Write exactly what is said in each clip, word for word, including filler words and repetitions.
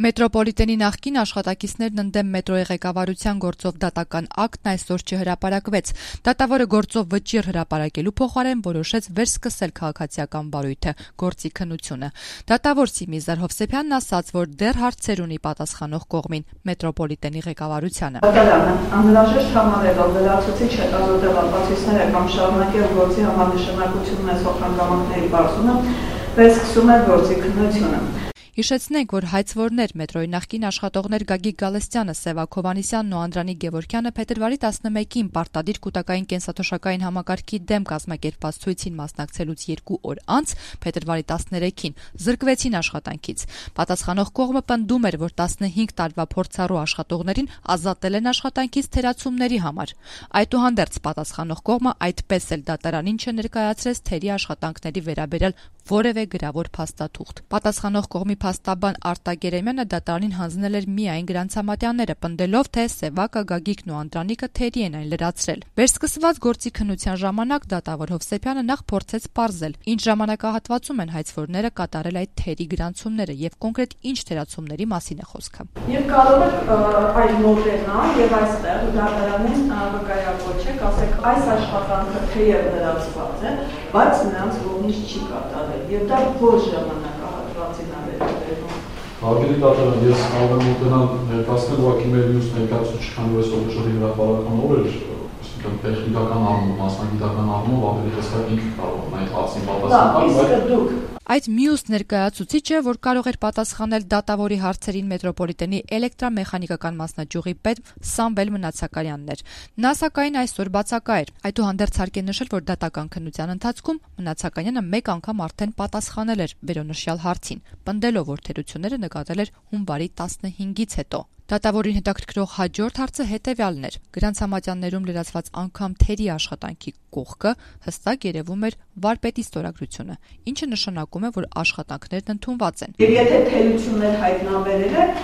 Մետրոպոլիտենի նախկին աշխատակիցներն ընդդեմ մետրոյի ղեկավարության գործով դատական ակտն այսօր չհրապարակվեց։ Դատավորը գործով վճիռ հրապարակելու փոխարեն որոշեց վերսկսել քաղաքացիական բարույթը՝ գործի քննությունը։ Դատավոր Սիմիզար Հովսեփյանն ասաց, որ դեռ հարցեր ունի պատասխանող կողմին՝ մետրոպոլիտենի ղեկավարությանը։ Դատարանը անհրաժեշտ համարելով լրացուցիչ հետազոտել ապացույցները կամ շարունակել գործի համար նշանակություն ունեցող հանգամանքների բարձումը, վերսկսում է գործի քննությունը։ Հիշեցնենք, որ հայցվորներ մետրոյի նախկին աշխատողներ Գագիկ Գալստյանը, Սևակ Հովհաննիսյանն ու Անդրանիկ Գևորգյանը փետրվարի տասնմեկին պարտադիր կൂട്ടակային կենսաթոշակային համակարգի դեմ կազմակերպված ցույցին մասնակցելուց երկու օր անց, փետրվարի տասներեքին, զրկվեցին աշխատանքից։ Պատասխանող կողմը պնդում էր, որ տասնհինգ տարվա փորձառու աշխատողներին ազատել են աշխատանքից թերացումների համար։ Այդուհանդերձ պատասխանող կողմը այդպես էլ դատարանին չներկայացրեց թերի աշխատանքների վերաբերյալ որևէ գրավոր փաստաթուղթ։ Պատասխանող կողմի փաստաբան Արտակ Երեմյանը դատարանին հանձնել էր միայն գրանցամատյանները, պնդելով, թե Սևակը, Գագիկն ու Անդրանիկը թերի են այն լրացրել։ Վերսկսված գործի քննության ժամանակ դատավոր Հովսեփյանը նախ փորձեց պարզել, ինչ ժամանակահատվածում են հայցվորները կատարել այդ թերի գրանցումները եւ կոնկրետ ինչ թերացումների մասին է խոսքը։ Եվ կարող եք այդ մոտենալ եւ այստեղ դատարանին վկայակոչեք, ասեք, այս աշխատանքը թեև լրացված է, բայց նրանց կողմից չի կատարել եւ դա ոչ ժամանակահատվածին է վերաբերվում։ Հարգելի դատարան, ես կարող եմ մոտենալ ներկայացնել ուղղակի մեր մյուս ներկայացուցիչ, քանի որ այսօր դժվար հրապարակման օր էր, տեխնիկական առումով, մասնագիտական առումով ավելի հստակ ինքը կարող է այդ հարցին պատասխանել։ Այդ մյուս ներկայացուցիչը, որ կարող էր պատասխանել դատավորի հարցերին, մետրոպոլիտենի էլեկտրամեխանիկական մասնաճյուղի պետ Սամվել Մնացականյանն էր։ Նա սակայն այսօր բացակա էր։ Այդուհանդերձ հարկ է նշել, որ դատական քննության ընթացքում Մնացականյանը մեկ անգամ արդեն պատասխանել էր վերոնշյալ հարցին, պնդելով, որ թերությունները նկատել էր հունվարի տասնհինգից հետո։ Դատավորին հետաքրքրող հաջորդ հարցը հետևյալն էր. գրանցամատյաններում լրացված անգամ թերի աշխատանքի կողքը հստակ երևում էր վարպետի ստորագրությունը, ինչը նշանակում է, որ աշխատանքներն ընդունված են։ Եվ եթե թերություններ հայտնաբերել է,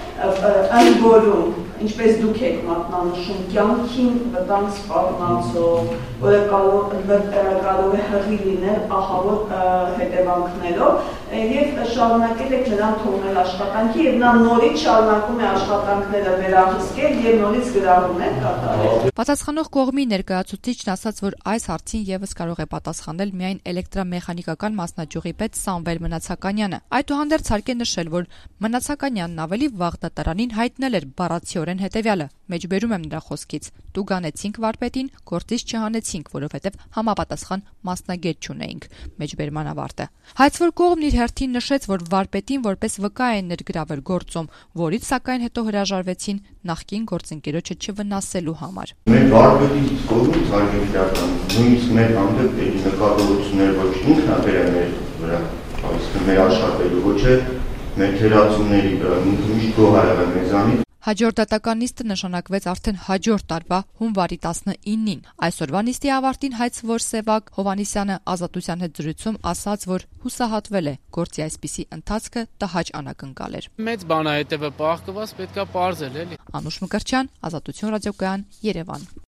այն որում, ինչպես դուք եք մատնանշում, կյանքին վտանգ սպառնացող, որը կարող, կարող է հղի լինել ահավոր հետևանքներով, եւ շարունակել եք նրան թողնել աշխատանքի եւ նա նորից շարունակում է աշխատանքները վերահսկել եւ նորից գրառում է կատարել։ Պատասխանող կողմի ներկայացուցիչն ասաց, որ այս հարցին եւս կարող է պատասխանել միայն էլեկտրամեխանիկական մասնաճյուղի պետ Սամվել Մնացականյանը։ Այդուհանդերձ հարկ է նշել, որ Մնացականյանն ավելի վաղ դատարանին հայտնել էր բառացիորեն հետևյալը. մեջբերում եմ նրա խոսքից. «Տուգանեցինք վարպետին, գործից չհանեցինք, որովհետև համապատասխան մասնագետ չունեինք»։ Մեջբերման ավարտը։ Հայցվոր կողմն իր հերթին նշեց, որ վարպետին որպես վկա են ներգրավել գործում, որից սակայն հետո հրաժարվեցին նախկին գործընկերոջը չվնասելու համար։ Մեր վարպետի կողմից հարգելի դատարան, նույնիսկ մեր հանդեպ նկատողություններ ոչ ինքն է բերել մեր վրա, այսինքն մեր աշխատելու, ոչ է մեր թերացումների վրա, ինքը միշտ գոհ է եղել մեզանից։ Հաջորդ դատական նիստը նշանակվեց արդեն հաջորդ տարվա հունվարի տասնինին։ Այսօրվա նիստի ավարտին հայցվոր Սևակ Հովհաննիսյանը ազատության հետ զրույցում ասաց, որ հուսահատվել է գործի այսպիսի ընթացքը տհաճ անակնկալ էր։ Մեծ բան է հետևը պահկված, պետքա պարզել էլի։ Անուշ Մկրտչյան, Ազատություն ռադիոկայան, Երևան։